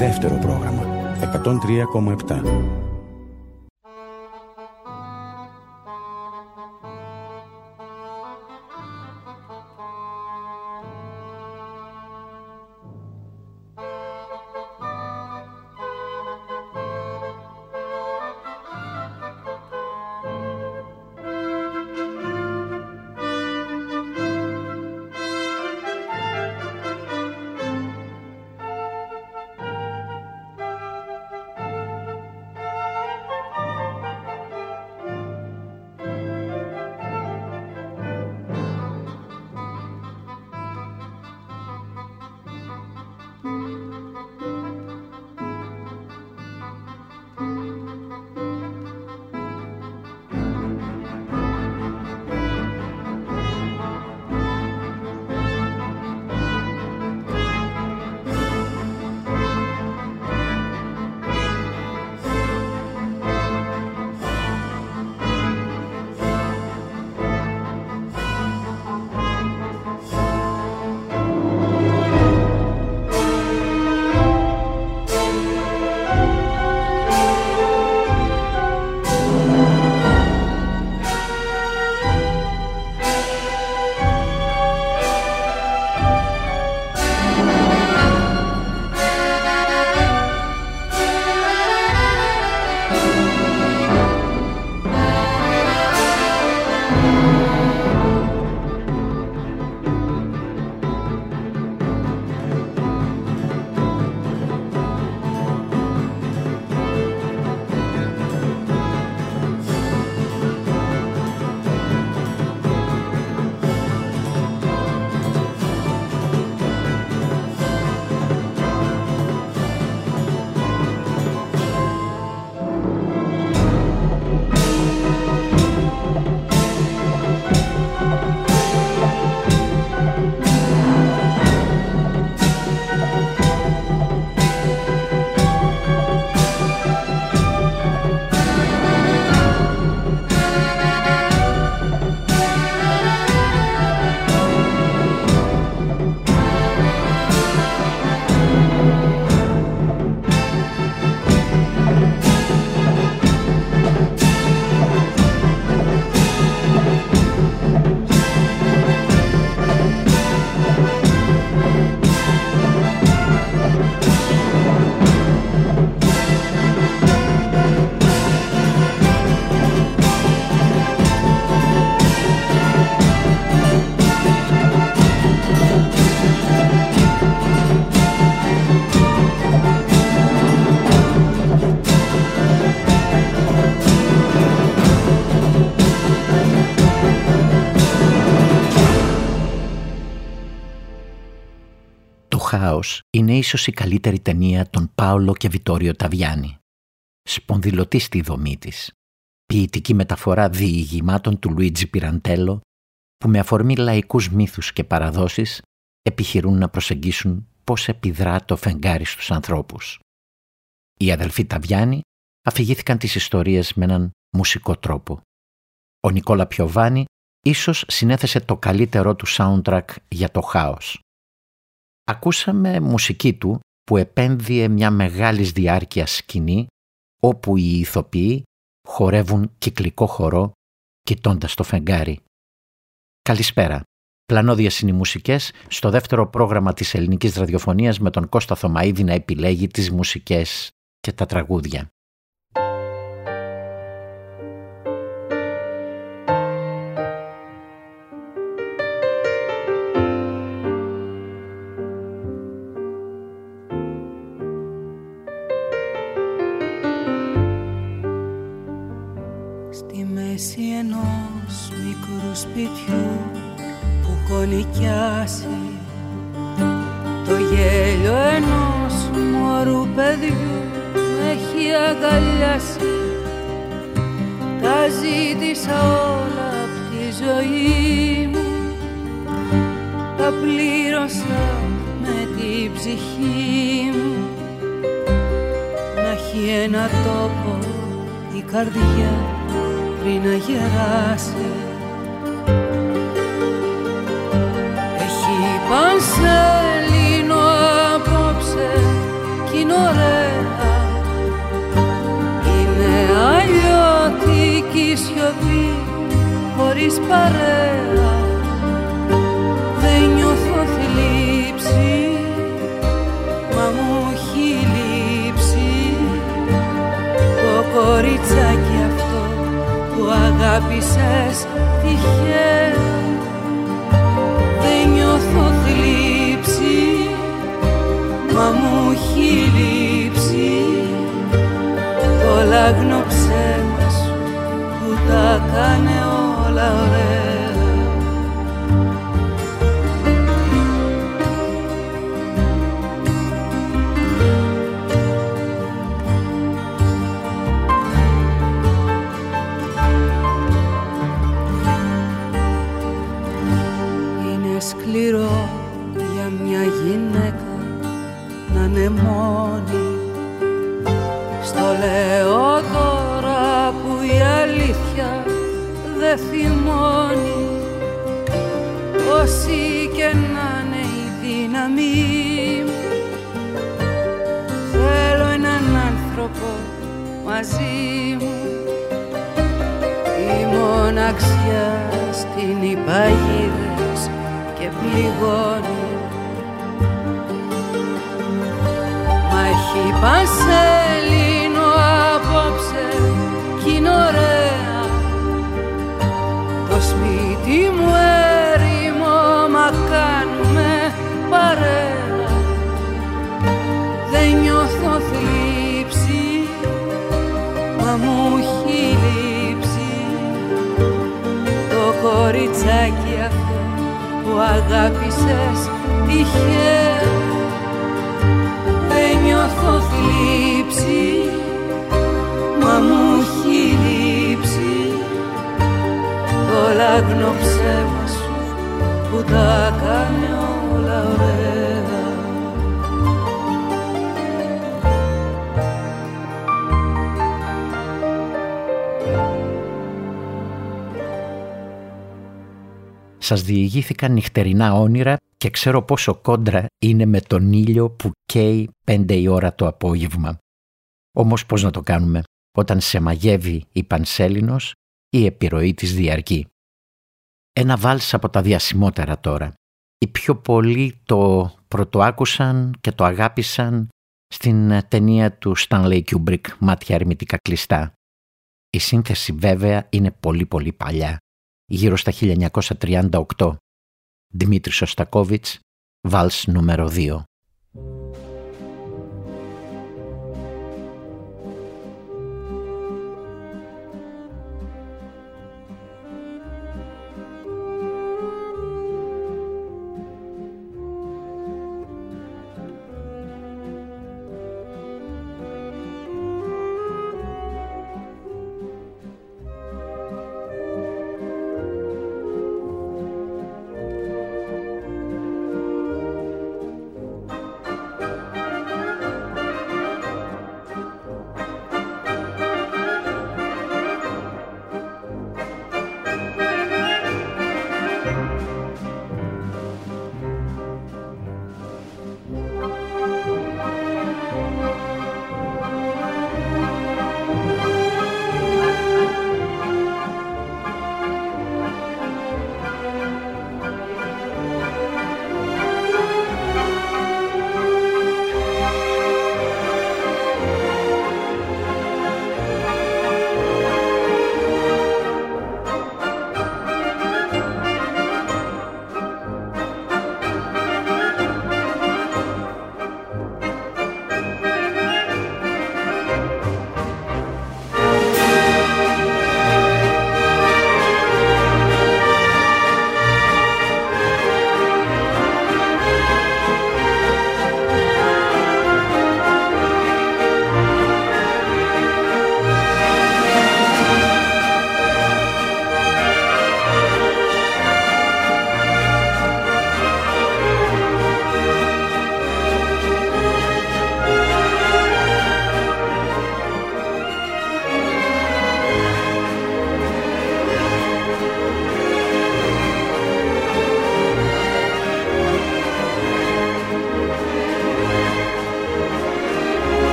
Δεύτερο πρόγραμμα 103,7. Χάος είναι ίσως η καλύτερη ταινία των Πάολο και Βιτόριο Ταβιάνι. Σπονδυλωτή στη δομή της. Ποιητική μεταφορά διηγημάτων του Λουίτζι Πιραντέλο που με αφορμή λαϊκούς μύθους και παραδόσεις επιχειρούν να προσεγγίσουν πώς επιδρά το φεγγάρι στους ανθρώπους. Οι αδελφοί Ταβιάνι αφηγήθηκαν τις ιστορίες με έναν μουσικό τρόπο. Ο Νικόλα Πιοβάνι ίσως συνέθεσε το καλύτερό του soundtrack για το χάος. Ακούσαμε μουσική του που επένδυε μια μεγάλης διάρκειας σκηνή όπου οι ηθοποιοί χορεύουν κυκλικό χορό κοιτώντας το φεγγάρι. Καλησπέρα. Πλανώδιες είναι οι μουσικές στο δεύτερο πρόγραμμα της ελληνικής ραδιοφωνίας με τον Κώστα Θωμαίδη να επιλέγει τις μουσικές και τα τραγούδια. Στη μέση ενός μικρού σπιτιού που έχω νοικιάσει το γέλιο ενός μωρού παιδιού με έχει αγκαλιάσει. Τα ζήτησα όλα απ' τη ζωή μου, τα πλήρωσα με την ψυχή μου. Να έχει ένα τόπο η καρδιά πριν να γεράσει. Έχει πανσέλινο απόψε κι είναι χωρίς παρέα. Δεν νιώθω θλίψη, μα μου έχει λείψει το κοριτσάκι αυτό που αγάπησες τυχαία. Δεν νιώθω θλίψη, μα μου έχει λείψει το λάγνο ψέμα σου που τα κάνε όλα ωραία. Είναι σκληρό για μια γυναίκα να είναι μόνη. Στο λέω τώρα που η αλήθεια δεν θυμώνει. Όση και να είναι η δύναμή μου, θέλω έναν άνθρωπο μαζί μου. Η μοναξιά στην υπαγίδες και πληγώνει. Μα έχει πανσέλινο απόψε κι είναι ωραία. Το σπίτι μου έρημο, μα κάνουμε παρέα. Δεν νιώθω θλίψη, μα μου έχει λείψει το κοριτσάκι αυτό που αγάπησες τυχαία. Δεν νιώθω θλίψη, μα μου έχει λείψει το λάγνο ψέμα σου που τα κάνει όλα ωραία. Σας διηγήθηκαν νυχτερινά όνειρα και ξέρω πόσο κόντρα είναι με τον ήλιο που καίει 5 η ώρα το απόγευμα. Όμως πώς να το κάνουμε όταν σε μαγεύει η Πανσέλινος, η επιρροή της διαρκεί. Ένα βάλς από τα διασημότερα τώρα. Οι πιο πολλοί το πρωτοάκουσαν και το αγάπησαν στην ταινία του Stanley Kubrick «Μάτια αρνητικά κλειστά». Η σύνθεση βέβαια είναι πολύ πολύ παλιά, γύρω στα 1938. Δημήτρης Σωστακόβιτς, βάλς νούμερο 2.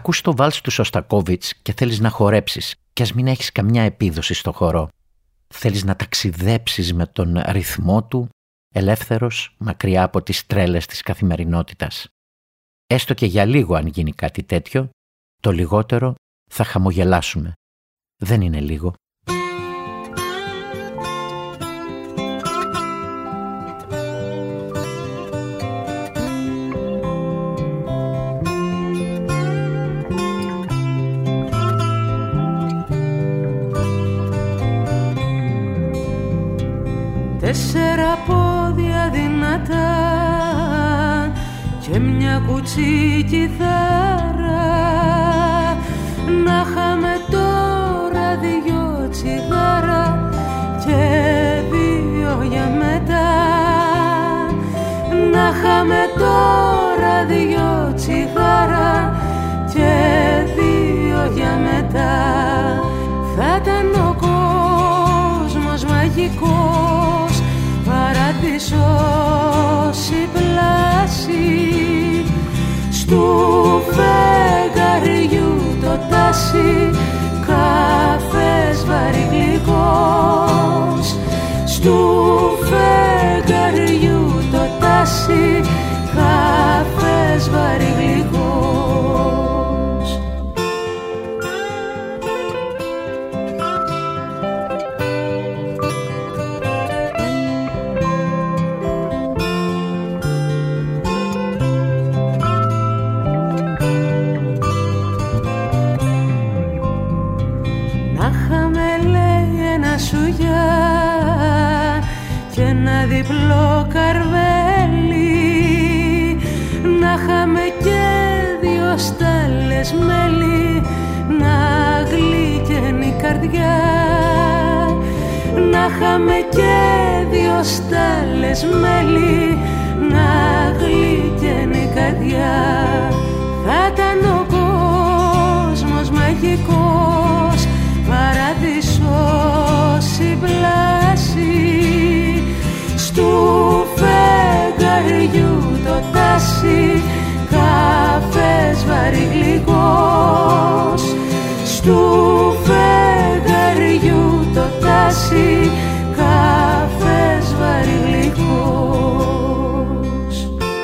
Ακούς το βάλς του Σωστακόβιτς και θέλεις να χορέψεις κι ας μην έχεις καμιά επίδοση στο χορό. Θέλεις να ταξιδέψεις με τον ρυθμό του, ελεύθερος, μακριά από τις τρέλες της καθημερινότητας. Έστω και για λίγο αν γίνει κάτι τέτοιο, το λιγότερο θα χαμογελάσουμε. Δεν είναι λίγο. Τέσσερα πόδια δυνατά και μια κουτσή κιθάρα. Να χάμε τώρα 2 τσιγάρα και 2 για μετά. Να χάμε τώρα 2 τσιγάρα και 2 για μετά. Θα ήταν ο κόσμος μαγικός, παράδεισος η πλάση, στου φεγγαριού το τάσι, καφές βαρυγλυκός. Στου φεγγαριού το τάσι, καφές βαρυγλυκός. Και ένα διπλό καρβέλι, να είχαμε και 2 στάλες μέλι, να γλύκαινε η καρδιά. Να είχαμε και 2 στάλες μέλι, να γλύκαινε η καρδιά. Θα ήταν ο κόσμος μαγικός, παράδεισος η πλάση, στου φεγγαριού το τάσι, καφές βαρυγλυκός. Στου φεγγαριού το τάσι, καφές βαρυγλυκός.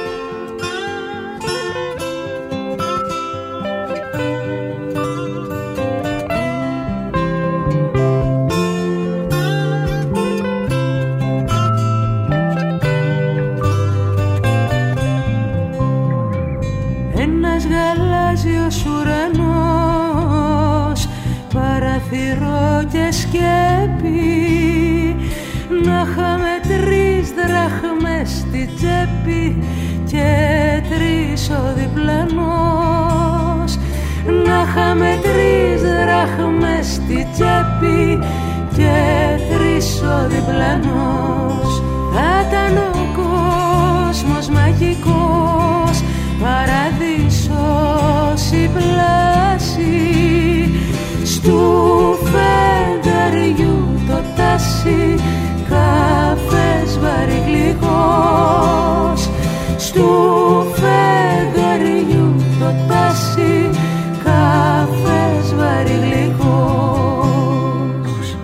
Γαλάζιος ουρανός, παραθυρό και σκέπη. Να είχαμε 3 δραχμές στη τσέπη και 3 ο διπλανός. Να είχαμε 3 δραχμές στη τσέπη και 3 ο διπλανός. Θα ήταν ο κόσμος μαγικός, παράδεισος η πλάση, στου φεγγαριού το τάσι, καφές βαρυγλυκός. Στου φεγγαριού το τάσι, καφές βαρυγλυκός.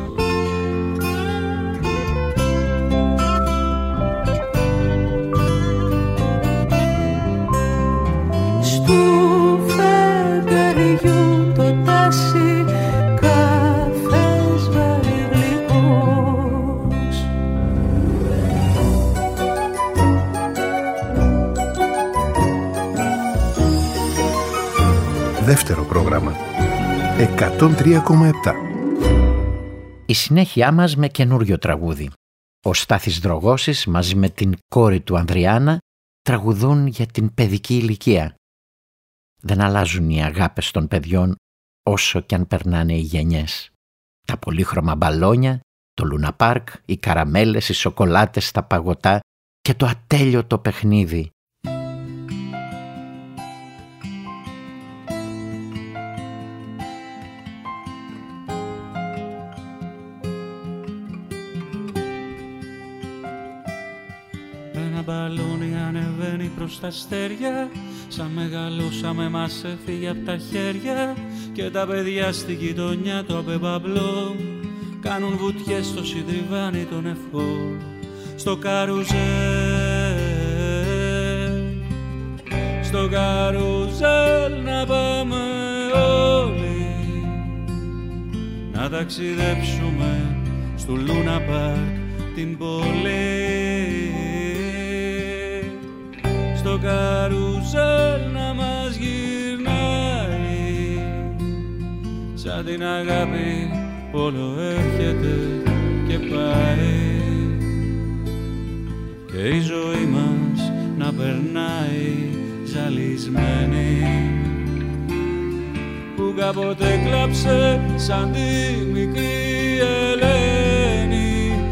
Δεύτερο πρόγραμμα 103,7. Η συνέχειά μας με καινούριο τραγούδι. Ο Στάθης Δρογώσης μαζί με την κόρη του Ανδριάννα τραγουδούν για την παιδική ηλικία. Δεν αλλάζουν οι αγάπες των παιδιών όσο κι αν περνάνε οι γενιές. Τα πολύχρωμα μπαλόνια, το Λούνα Πάρκ, οι καραμέλες, οι σοκολάτες, τα παγωτά και το ατέλειωτο παιχνίδι. Ένα μπαλόνι ανεβαίνει προς τα αστέρια, Σαν μεγαλώσαμε μας έφυγε απ' τα χέρια και τα παιδιά στην γειτονιά το απεμπαμπλό κάνουν βουτιές στο συντριβάνι των ευχών στο καρουζέλ, στο καρουζέλ να πάμε όλοι να ταξιδέψουμε στο Λούνα Πάρκ την πόλη, στο καρουζέλ να μας γυρνάει σαν την αγάπη όλο έρχεται και πάει και η ζωή μας να περνάει ζαλισμένη που κάποτε κλάψε σαν τη μικρή Ελένη.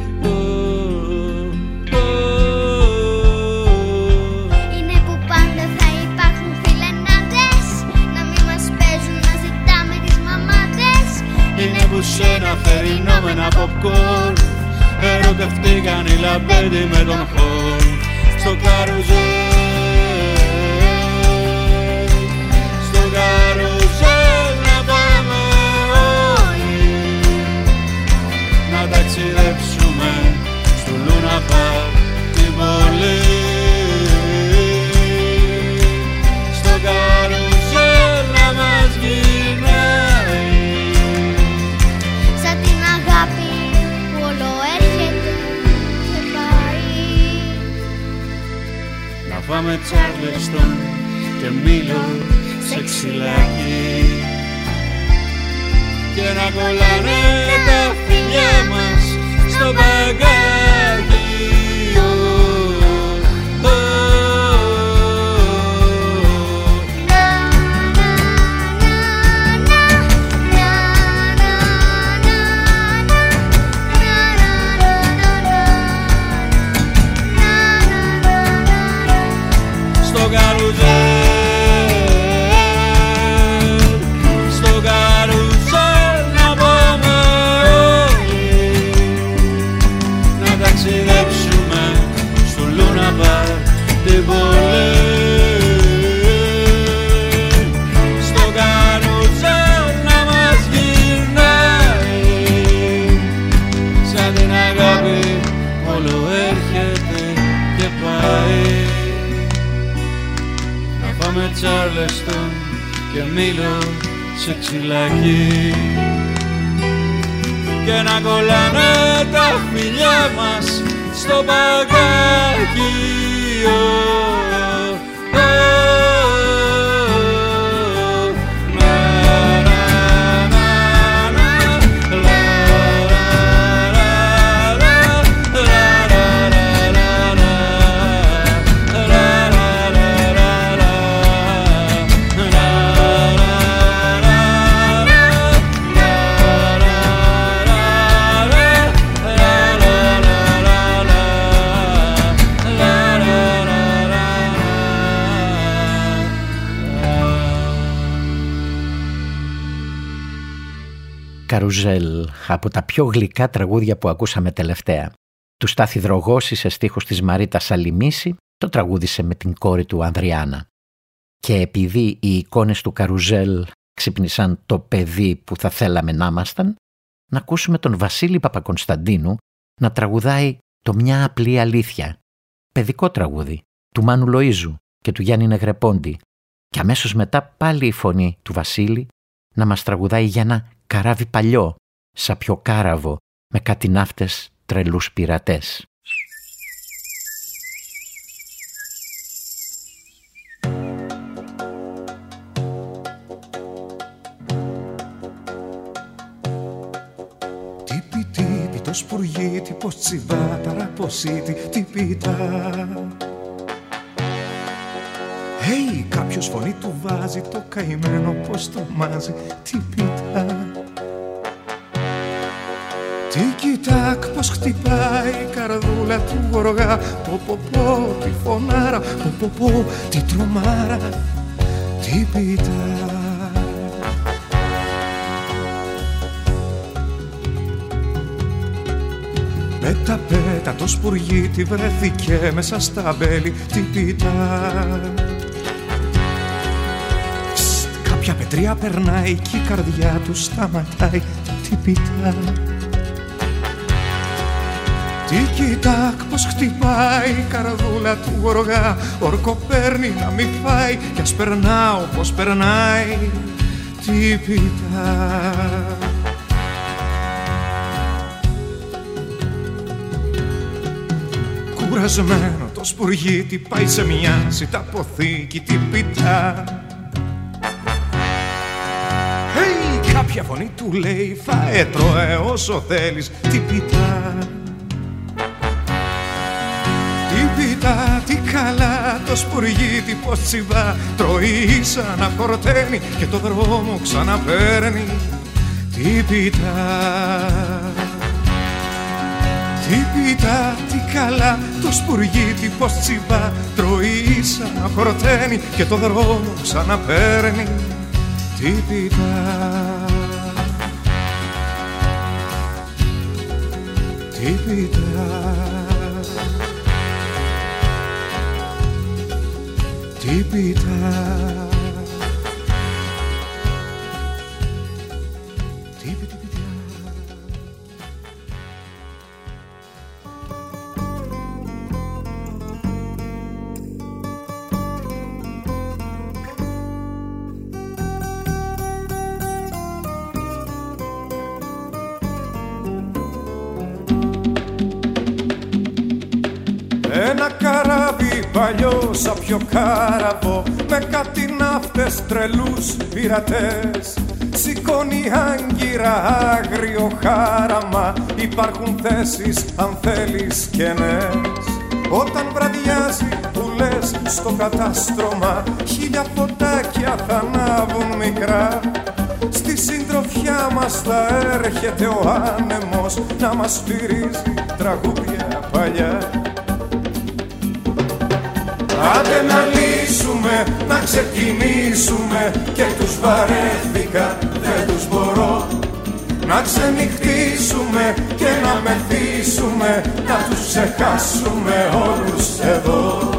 Είναι που πάντα θα υπάρχουν φιλενάδες να μην μας παίζουν να ζητάμε τις μαμάδες. Είναι που σε ένα θερινό με ένα popcorn ερωτευτήκαν οι λαμπέντι με τον χορ στο καρουζέλ, στο καρουζέλ να πάμε όλοι να ταξιδέψουμε στο Λούνα Πάρκ την πόλη, στο καρουζέλ να μας γυρνάει σαν την αγάπη που όλο έρχεται και πάει. Να φάμε Τσάρλεστον και Μήλο σε ξυλάκι και να κολλάνε τα φιλιά μας στο μπαγκάκι. Στο καρουζέλ να πάμε όλοι να ταξιδέψουμε στο Λούνα Πάρκ την πόλη, στο καρουζέλ να μας γυρνάει σαν την αγάπη όλο έρχεται και πάει. Πάμε Τσάρλεστον και Μήλο σε ξυλάκι και να κολλάνε τα φιλιά μας στο μπαγκάκι. Καρουζέλ, από τα πιο γλυκά τραγούδια που ακούσαμε τελευταία. Του Στάθη Δρογώση σε στίχους της Μαρίτα Σαλιμίση, το τραγούδισε με την κόρη του Ανδριάνα. Και επειδή οι εικόνες του Καρουζέλ ξύπνησαν το παιδί που θα θέλαμε να ήμασταν, να ακούσουμε τον Βασίλη Παπακωνσταντίνου να τραγουδάει το «Μια απλή αλήθεια», παιδικό τραγούδι του Μάνου Λοΐζου και του Γιάννη Νεγρεπόντη, και αμέσως μετά πάλι η φωνή του Βασίλη να μας τραγουδάει για ένα καράβι παλιό, σαπιοκάραβο, με κάτι ναύτες τρελούς πειρατές. Τύπη τύπη το σπουργίτι, πως τσιβά ταραποσίτι, τύπητα. Hey, κάποιος φωνή του βάζει, το καημένο πως το μάζει, τύπητα. Τίκι-τάκ πως χτυπάει η καρδούλα του γοργά, πω τη φωνάρα, πω τη τρομάρα, τύπητα. Πέτα το σπουργίτι βρέθηκε μέσα στα μπέλη, τύπητα. Όποια πετρία περνάει κι η καρδιά του σταματάει. Τι πιτά, τικι-τακ πως χτυπάει η καρδούλα του γοργά. Όρκο παίρνει να μη φάει κι ας περνάω πως περνάει. Τι πιτά. Κουρασμένο το σπουργίτι πάει σε μια σιταποθήκη. Τι πιτά. Hey, κάποια φωνή του λέει φάε τρώε όσο θέλεις. Τι πιτά. Τι πιτά, τι καλά το σπουργίτι πως τσιβά. Τρώει σαν να χορταίνει και το δρόμο ξαναπαίρνει. Τι πιτά. Τι πιτά, τι καλά το σπουργίτι πως τσιβά. Τρώει σαν να χορταίνει και το δρόμο ξαναπαίρνει. Τι πιτά. Τι πιτά. Τι πιτά. Ένα καράβι παλιό σαν πιο κάραβο, με κάτι ναύτες τρελούς πειρατές. Σηκώνει άγκυρα άγριο χάραμα, υπάρχουν θέσεις αν θέλεις κενές. Όταν βραδιάζει που λες στο κατάστρωμα, 1000 φωτάκια θα ανάβουν μικρά. Στη συντροφιά μας θα έρχεται ο άνεμος να μας σφυρίζει τραγούδια παλιά. Άντε να λύσουμε, να ξεκινήσουμε, και τους βαρέθηκα, δεν τους μπορώ. Να ξενυχτήσουμε και να μεθύσουμε, να τους ξεχάσουμε όλους εδώ.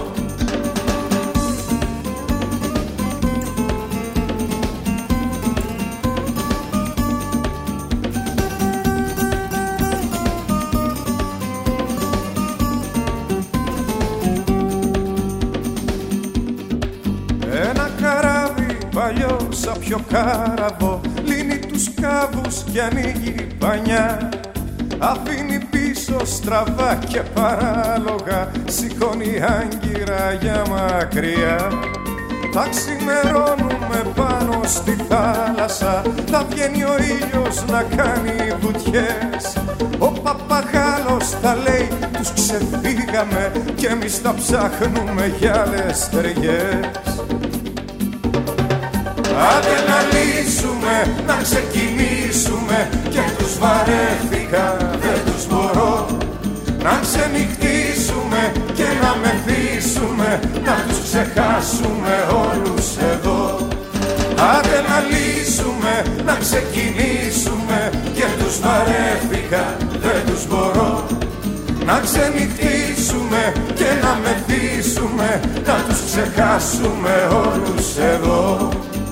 Σαν πιο κάραβο λύνει τους κάβους και ανοίγει πανιά. Αφήνει πίσω στραβά και παράλογα, σηκώνει άγκυρα για μακριά. Θα ξημερώνουμε πάνω στη θάλασσα, θα βγαίνει ο ήλιος να κάνει βουτιές. Ο παπαγάλος θα λέει τους ξεφύγαμε και εμείς τα ψάχνουμε για άλλες στεριές. Άντε να λύσουμε, να ξεκινήσουμε, και τους βαρέθηκα, δεν τους μπορώ. Να ξενυχτήσουμε και να μεθύσουμε, να τους ξεχάσουμε όλους εδώ. Άντε να λύσουμε, να ξεκινήσουμε, και τους βαρέθηκα, δεν τους μπορώ. Να ξενυχτήσουμε και να μεθύσουμε, να τους ξεχάσουμε όλους εδώ.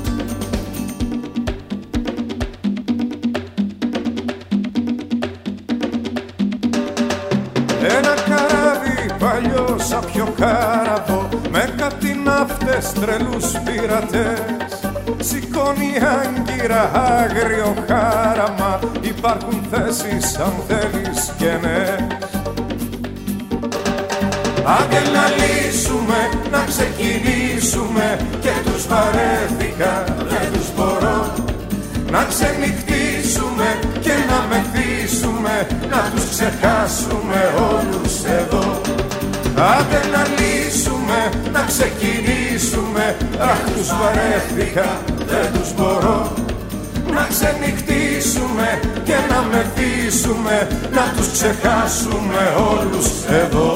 Ένα καράβι παλιό σαν πιο κάραβο, με κάτι ναύτες τρελούς πειρατές. Σηκώνει άγκυρα άγριο χάραμα, υπάρχουν θέσεις αν θέλεις κενές. Άντε να λύσουμε, να ξεκινήσουμε, και τους βαρέθηκα, δεν τους μπορώ. Να ξενυχτήσουμε και να μεθύσουμε, να τους ξεχάσουμε όλους εδώ. Άντε να λύσουμε, να ξεκινήσουμε, αχ τους βαρέθηκα, δεν τους μπορώ. Να ξενυχτήσουμε και να μεθύσουμε, να τους ξεχάσουμε όλους εδώ.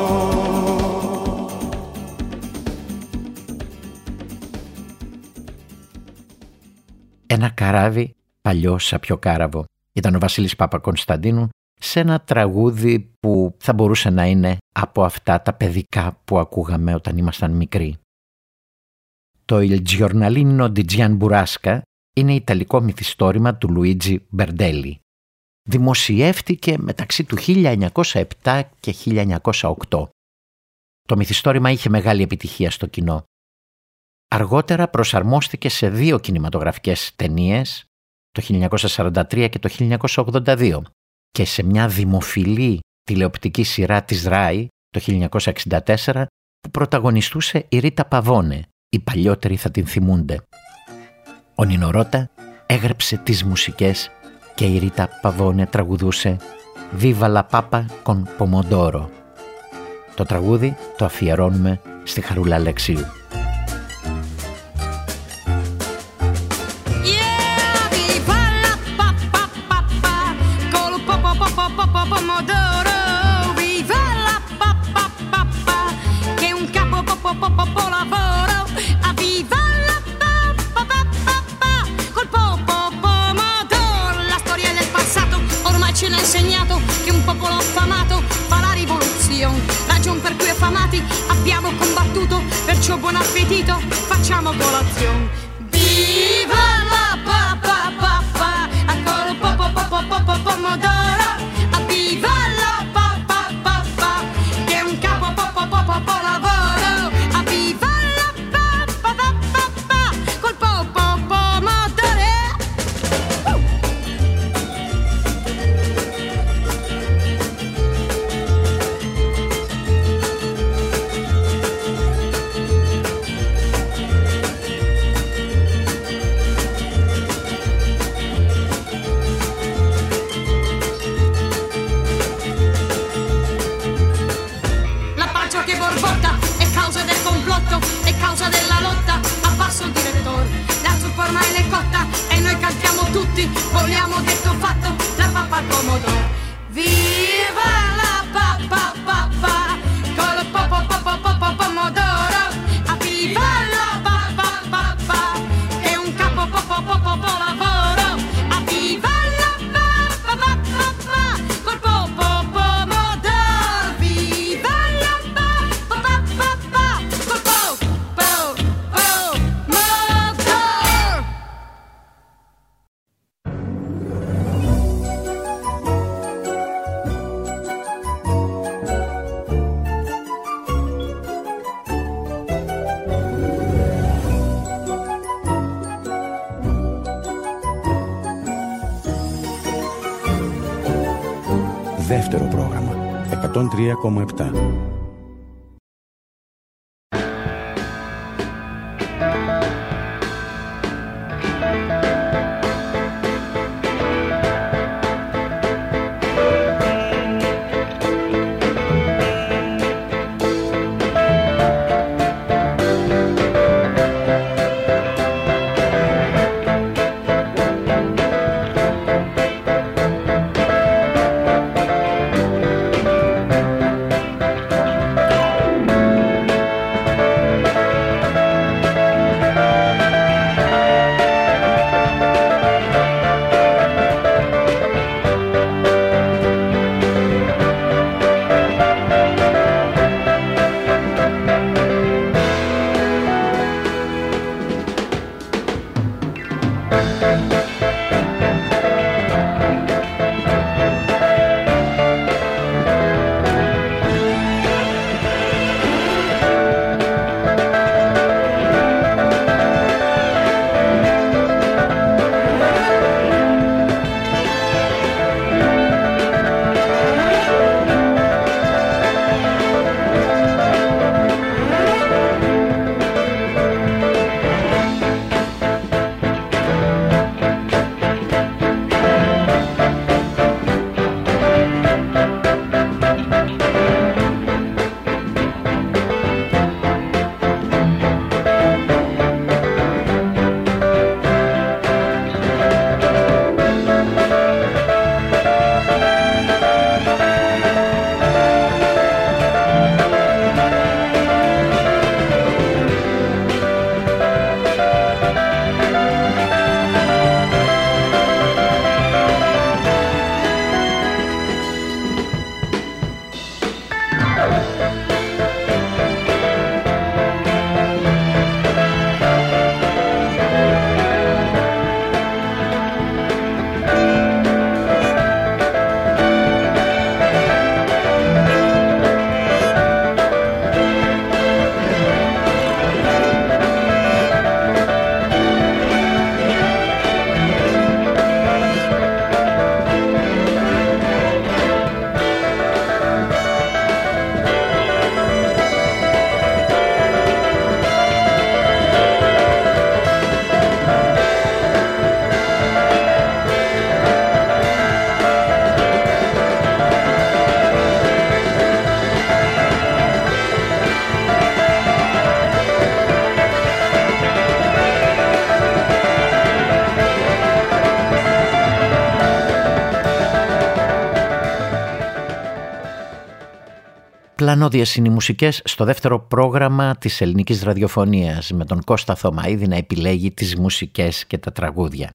Ένα καράβι παλιό σαν πιο κάραβο. Ήταν ο Βασίλης Παπακωνσταντίνου σε ένα τραγούδι που θα μπορούσε να είναι από αυτά τα παιδικά που ακούγαμε όταν ήμασταν μικροί. Το Il Giornalino di Gian Burrasca είναι ιταλικό μυθιστόρημα του Λουίτζι Μπερντέλι. Δημοσιεύτηκε μεταξύ του 1907 και 1908. Το μυθιστόρημα είχε μεγάλη επιτυχία στο κοινό. Αργότερα προσαρμόστηκε σε 2 κινηματογραφικές ταινίες, το 1943 και το 1982, και σε μια δημοφιλή τηλεοπτική σειρά της Rai το 1964 που πρωταγωνιστούσε η Ρίτα Παβόνε. Οι παλιότεροι θα την θυμούνται. Ο Νίνο Ρώτα έγραψε τις μουσικές και η Ρίτα Παβόνε τραγουδούσε «Viva la papa con pomodoro». Το τραγούδι το αφιερώνουμε στη Χαρούλα Αλεξίου. Ce l'ha insegnato che un popolo affamato fa la rivoluzione, ragion per cui affamati abbiamo combattuto, perciò buon appetito, facciamo colazione. Viva la papa papa, ancora un po' pomodoro, viva la papa papa, che è un capo po' lavoro, viva la papa papa, col pomodoro. È causa della lotta, abbasso il direttore, la zuppa ormai è cotta e noi cantiamo tutti, vogliamo detto fatto, la pappa al pomodoro. Viva la pappa pappa, con il pomodoro, viva la pappa pappa, che è un capo lavoro, viva la pappa pappa, col pomodoro, viva la pappa pappa. Δεύτερο πρόγραμμα 103,7. Πλανώδιες είναι οι μουσικές στο δεύτερο πρόγραμμα της ελληνικής ραδιοφωνίας, με τον Κώστα Θωμαίδη να επιλέγει τις μουσικές και τα τραγούδια.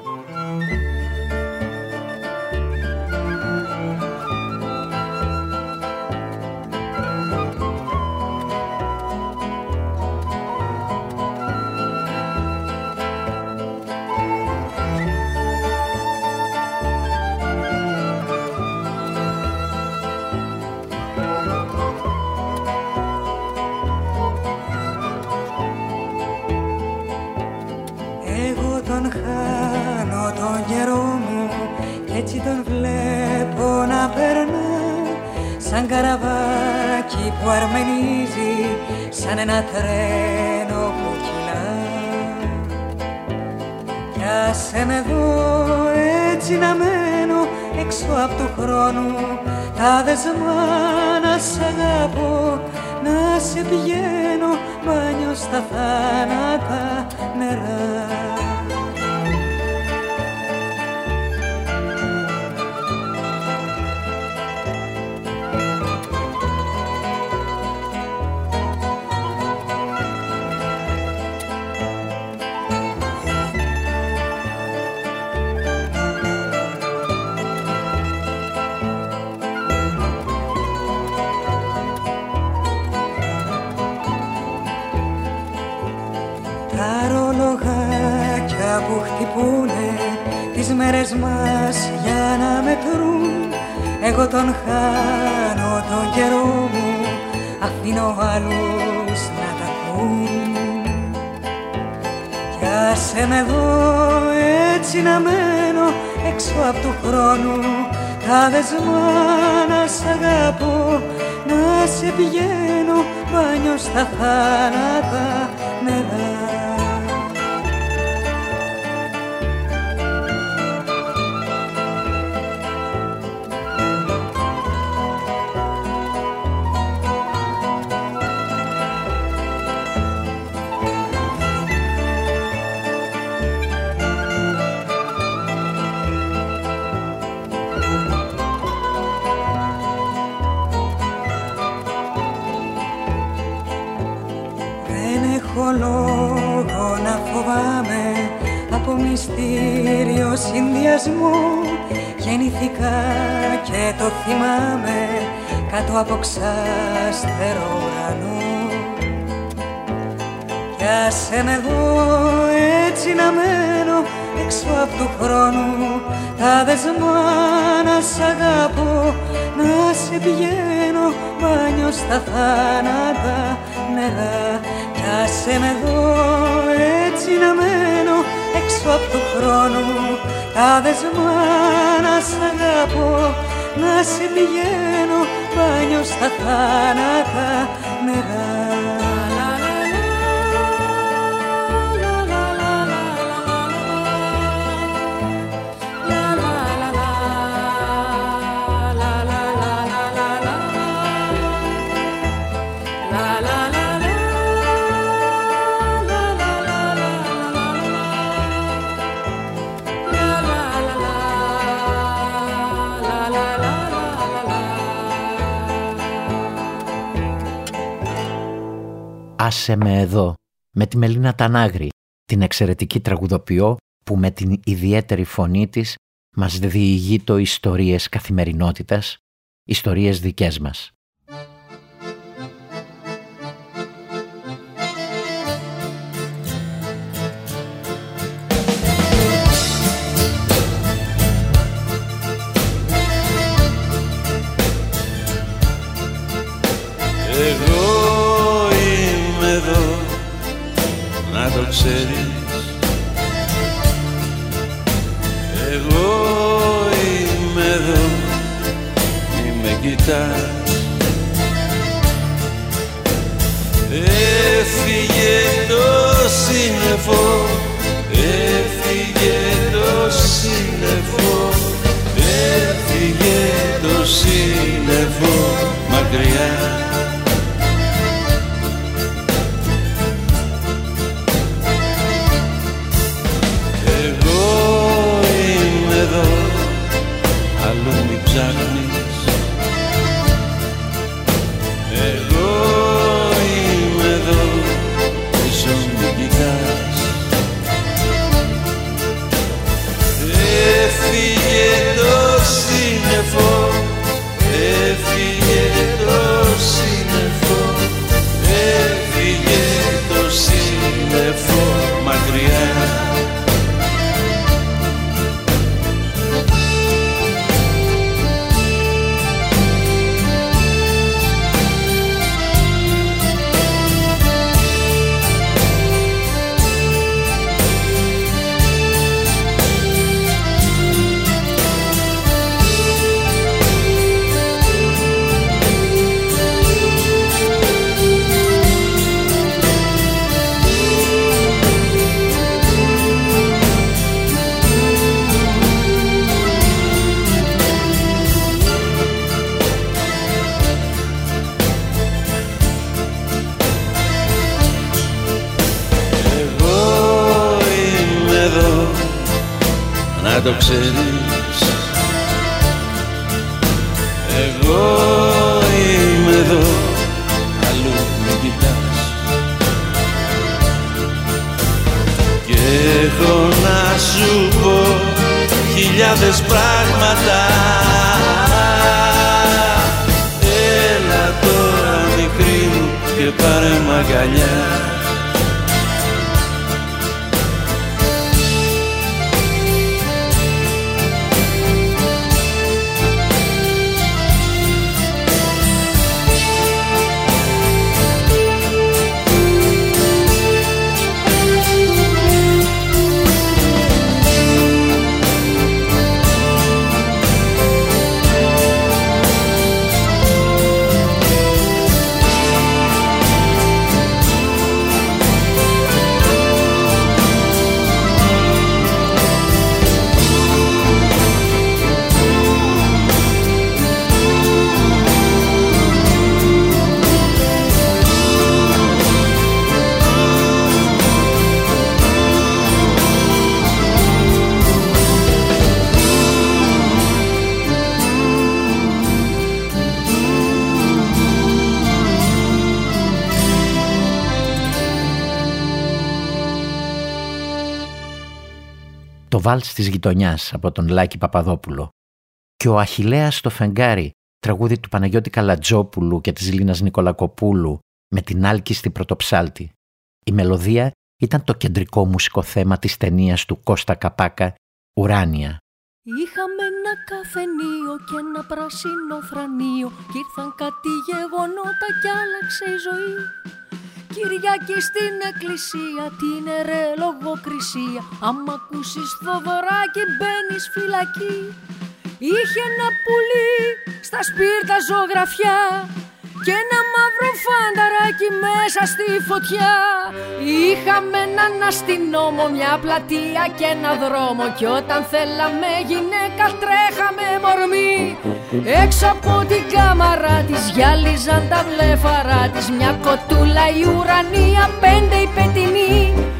Σαν καραβάκι που αρμενίζει, σαν ένα τρένο που κυλά. Κι άσε με εδώ έτσι να μένω έξω απ' του χρόνου, τα δεσμά να σ' αγαπώ, να σε πηγαίνω μπάνιο στα θάνατα νερά. Που χτυπούνε τις μέρες μας για να μετρούν, εγώ τον χάνω τον καιρό μου, αφήνω άλλους να τα πούν. Κι άσε με εδώ έτσι να μένω έξω απ' του χρόνου, τα δεσμά να σ' αγαπώ, να σε πηγαίνω μπάνιο στα θάνατα νερά. Λόγο να φοβάμαι από μυστήριο συνδυασμό, γεννηθήκα και το θυμάμαι κάτω από ξάστερο ουρανό. Κι άσε με εδώ έτσι να μένω έξω απ' του χρόνου, τα δεσμά να σ' αγαπώ, να σε πηγαίνω μπάνιο στα θάνατα νερά. Κι άσε με εδώ έτσι να μένω έξω απ' του χρόνου, τα δεσμά να σ' αγαπώ, να σε πηγαίνω μπάνιο στα θάνατα νερά. «Άσε με εδώ» με τη Μελίνα Τανάγρη, την εξαιρετική τραγουδοποιό που με την ιδιαίτερη φωνή της μας διηγεί το ιστορίες καθημερινότητας, ιστορίες δικές μας. Το ξέρεις, εγώ είμαι εδώ, μη με κοιτάς. Έφυγε το σύννεφο, έφυγε το σύννεφο, έφυγε το σύννεφο μακριά. το ξέρεις. Εγώ είμαι εδώ, αλλού μην κοιτάς. Και έχω να σου πω χιλιάδες πράγματα. Έλα τώρα μικρή μου και πάρε μ' αγκαλιά. Το βάλς της γειτονιάς από τον Λάκη Παπαδόπουλο και ο Αχιλλέας στο φεγγάρι, τραγούδι του Παναγιώτη Καλατζόπουλου και της Λίνας Νικολακοπούλου με την Άλκη στην πρωτοψάλτη. Η μελωδία ήταν το κεντρικό μουσικό θέμα της ταινίας του Κώστα Καπάκα «Ουράνια». Είχαμε ένα καφενείο και ένα πράσινο θρανείο κι ήρθαν κάτι γεγονότα κι άλλαξε η ζωή. Κυριακή στην εκκλησία, την αιρε λογοκρισία. Άμα ακούσεις Θοδωράκι μπαίνεις φυλακή. Είχε ένα πουλί στα σπίρτα ζωγραφιά και ένα μαύρο φανταράκι μέσα στη φωτιά. Είχαμε έναν αστυνόμο, μια πλατεία και ένα δρόμο κι όταν θέλαμε γυναίκα τρέχαμε μορμί. Έξω από την κάμαρα της γυάλιζαν τα βλέφαρα της, μια κοτούλα η ουρανία, 5 η πετεινή.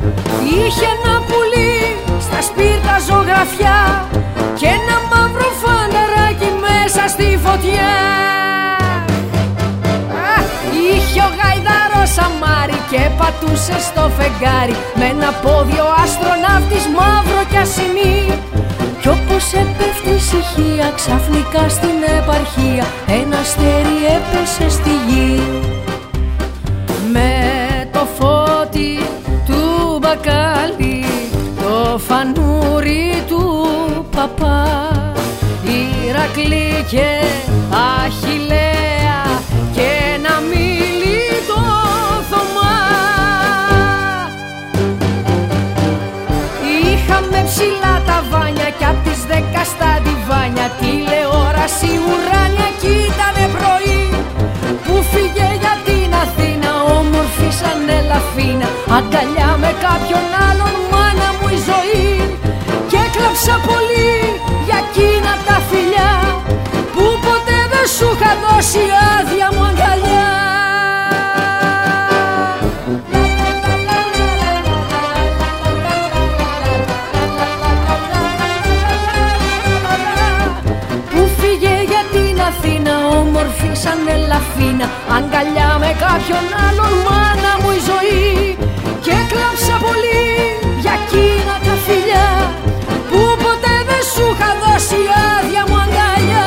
Είχε ένα πουλί στα σπίρτα ζωγραφιά και ένα μαύρο φανταράκι μέσα στη φωτιά. Είχε ο γαϊδάρος αμάρι και πατούσε στο φεγγάρι με ένα πόδι ο αστροναύτης μαύρο κι ασημί. Κι όπως έπεφτει η ησυχία ξαφνικά στην επαρχία ένα αστέρι έπεσε στη γη. Με το φώτι του μπακάλι, το φανούρι του παπά, Ηρακλή και Αχιλλέα και ένα μίλητο Θωμά. Είχαμε ψηλά τα βάνια κι απ' τις 10 στα διβάνια τηλεόραση ουράνια κι ήτανε πρωί που φύγε για την Αθήνα όμορφη σαν ελαφίνα, αγκαλιά με κάποιον άλλον μάνα μου η ζωή. Και έκλαψα πολύ για εκείνα τα φιλιά που ποτέ δεν σου είχα δώσει άδεια μου αγκαλιά. Που φύγε για την Αθήνα όμορφη σαν ελαφίνα, αγκαλιά με κάποιον άλλον μάνα μου η ζωή. Και έκλαψα πολύ για εκείνα τα φιλιά που ποτέ δεν σου είχα δώσει άδεια μου αγκαλιά.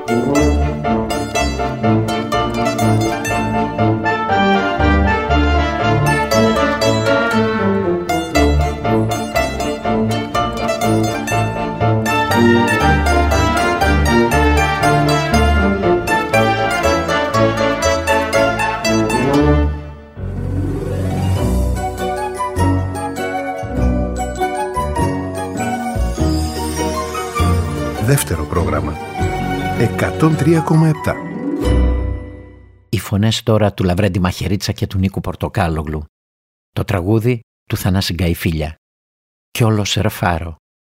Δεύτερο πρόγραμμα 103,7. Οι φωνές τώρα του Λαβρέντη Μαχαιρίτσα και του Νίκου Πορτοκάλογλου. Το τραγούδι του Θανάση Γκαϊφίλια. Κι όλο σερφάρω.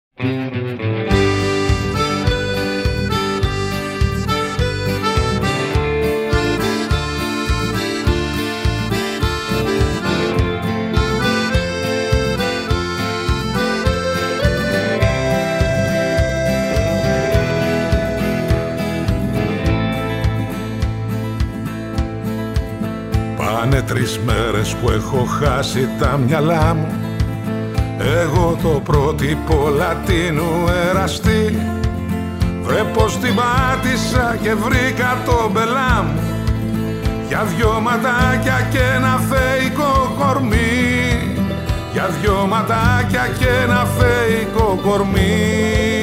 Πάνε 3 μέρες που έχω χάσει τα μυαλά μου. Εγώ το πρότυπο Λατίνου εραστή. Βρε πως την πάτησα και βρήκα το μπελά μου. Για 2 ματάκια και ένα φεϊκό κορμί. Για 2 ματάκια και ένα φεϊκό κορμί.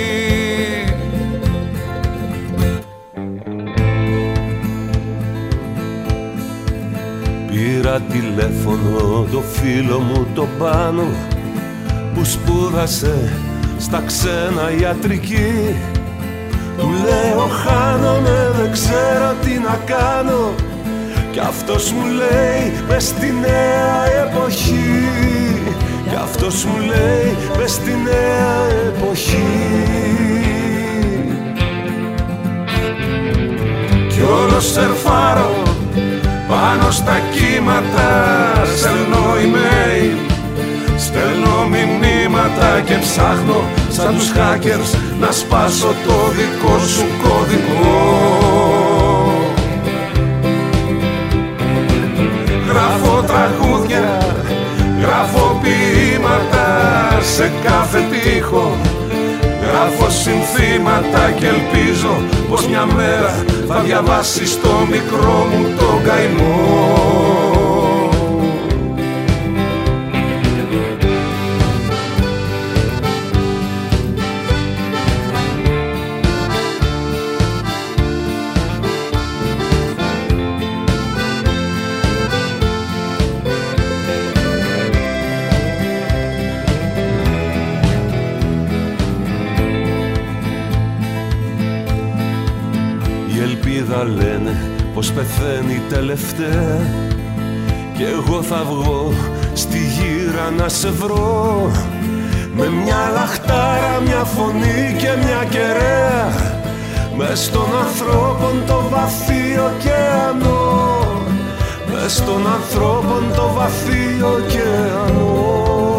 Πήρα τηλέφωνο το φίλο μου το Πάνο που σπούδασε στα ξένα ιατρική. Του λέω χάνομαι, δεν ξέρω τι να κάνω. Κι αυτός μου λέει μες στη νέα εποχή. Κι αυτός μου λέει μες στη νέα εποχή. Κι όλο σερφάρω πάνω στα κύματα, στέλνω email, στέλνω μηνύματα και ψάχνω σαν τους hackers να σπάσω το δικό σου κωδικό. Γράφω τραγούδια, γράφω ποίηματα σε κάθε τοίχο. Γράφω συνθήματα και ελπίζω πως μια μέρα θα διαβάσεις το μικρό μου το καημό. Λένε πως πεθαίνει τελευταία κι εγώ θα βγω στη γύρα να σε βρω με μια λαχτάρα, μια φωνή και μια κεραία μες στον ανθρώπων το βαθύ ωκεανό, μες στον ανθρώπων το βαθύ ωκεανό.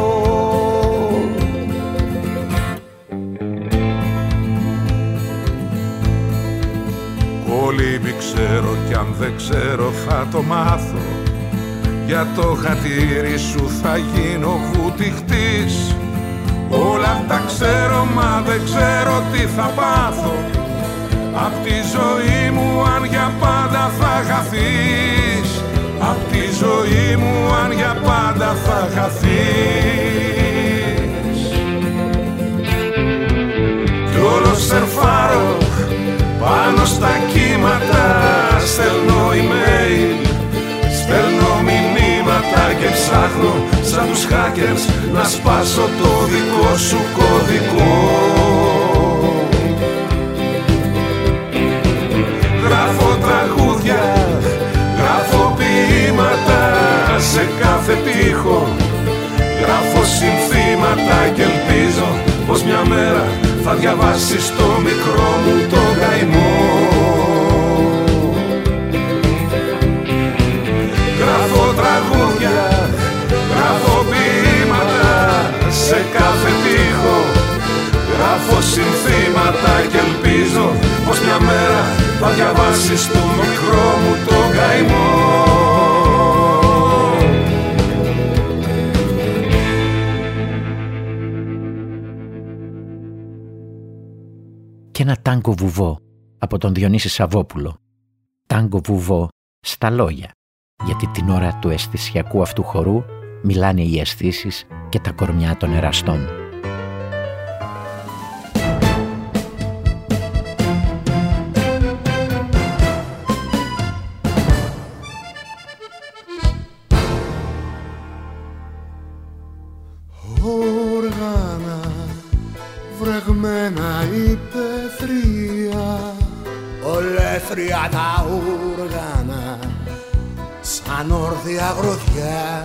Κολύμπι ξέρω κι αν δεν ξέρω θα το μάθω. Για το χατήρι σου θα γίνω βουτυχτής. Όλα τα ξέρω μα δεν ξέρω τι θα πάθω. Απ' τη ζωή μου αν για πάντα θα χαθείς. Απ' τη ζωή μου αν για πάντα θα χαθείς. Κι όλο σερφάρω πάνω στα κύματα, στέλνω email, στέλνω μηνύματα και ψάχνω σαν τους hackers να σπάσω το δικό σου κωδικό. Γράφω τραγούδια, γράφω ποίηματα σε κάθε τοίχο. Γράφω συνθήματα και ελπίζω πως μια μέρα θα διαβάσεις το μικρό μου το καημό. Γράφω τραγούδια, γράφω ποίηματα σε κάθε τοίχο. Γράφω συνθήματα και ελπίζω πως μια μέρα θα διαβάσεις το μικρό μου το καημό. Και ένα τάγκο βουβό από τον Διονύση Σαββόπουλο. Τάγκο βουβό στα λόγια, γιατί την ώρα του αισθησιακού αυτού χορού μιλάνε οι αισθήσεις και τα κορμιά των εραστών. Όργανα βρεγμένα υπεθρία, ολέθρια τα όργανα σαν όρθια γροθιά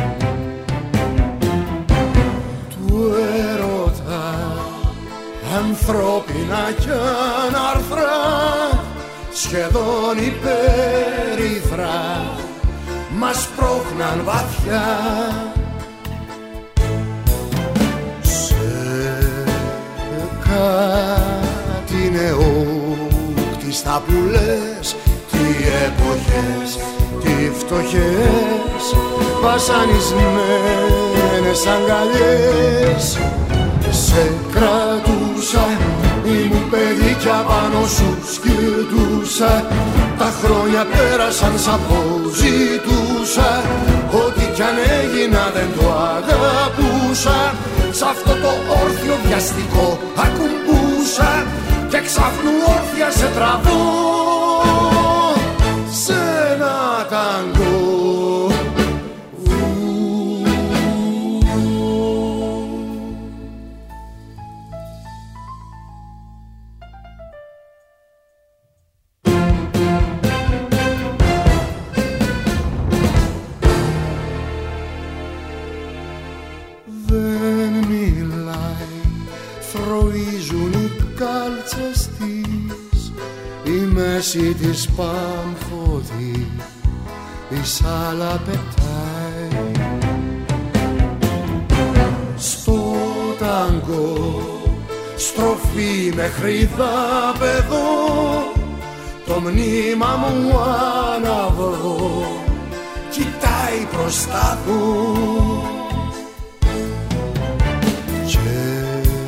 του έρωτα, ανθρώπινα κι αναρθρά, σχεδόν υπερήφρα μας πρόχναν βαθιά. Κάτι νεόκτιστα που λες, τι εποχές, τι φτωχές, βασανισμένες αγκαλιές. Σε κρατούσα, ήμουν παιδί κι απάνω σου σκυρτούσα. Τα χρόνια πέρασαν σαν πως ζητούσα, ό,τι κι αν έγινα δεν το αγαπούσα. Σ' αυτό το όρθιο βιαστικό ακουμπούσα και ξαφνού όρθια σε τραβώ σε ένα ταγκό. Μέση της Πάμφωτη η σάλα πετάει. Στο τάγκο στροφή μέχρι δάπεδο, το μνήμα μου αναβρώ κοιτάει μπροστά του και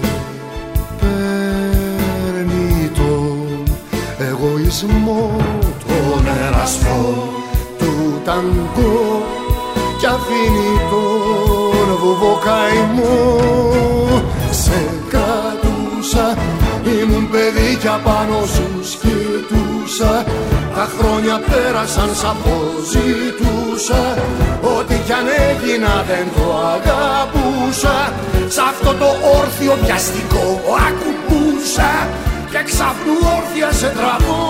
παίρνει τον εγωισμό, τον ερασμό του ταγκό κι αφήνει τον βουβοκαημό. Σε κρατούσα, ήμουν παιδί κι απάνω σου σκητούσα. Τα χρόνια πέρασαν σαν πως ζητούσα, ό,τι κι αν έγινα δεν το αγαπούσα. Σ' αυτό το όρθιο βιαστικό ακουμπούσα και ξαφνού όρθια σε τραβώ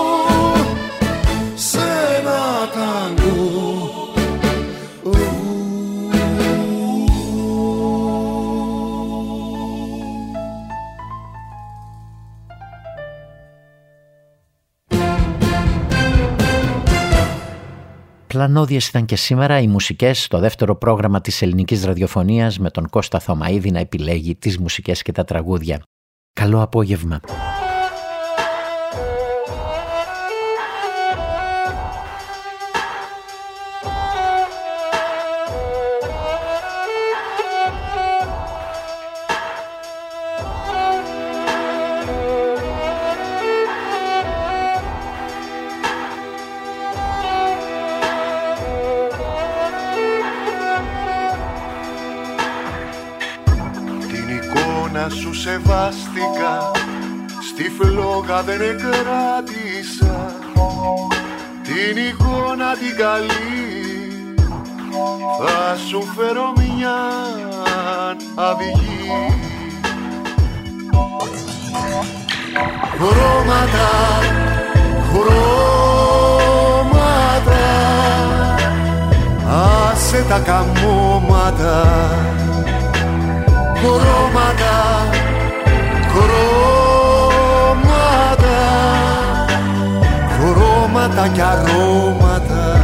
σε ένα ταγκό. Πλανόδιες ήταν και σήμερα οι μουσικές στο δεύτερο πρόγραμμα της ελληνικής ραδιοφωνίας, με τον Κώστα Θωμαίδη να επιλέγει τις μουσικές και τα τραγούδια. Καλό απόγευμα. Σου σεβάστηκα, στη φλόγα δεν κράτησα την εικόνα την καλή. Θα σου φέρω μια αυγή. Χρώματα, χρώματα, άσε τα καμώματα. Χρώματα, χρώματα, χρώματα κι αρώματα.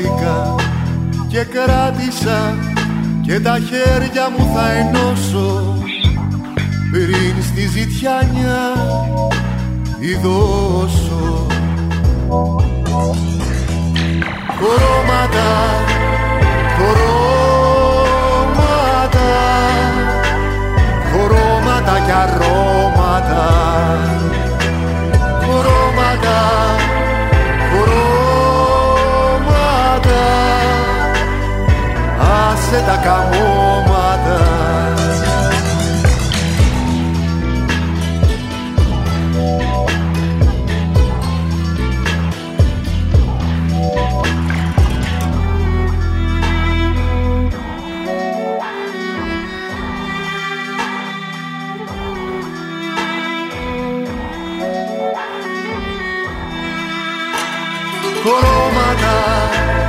χάθηκα και κράτησα και τα χέρια μου θα ενώσω πριν στη ζητιάνια ειδώσω. Χρώματα, χρώματα, χρώματα κι αρώματα, χρώματα, χρώματα, άσε τα καμώματα. Χρώματα,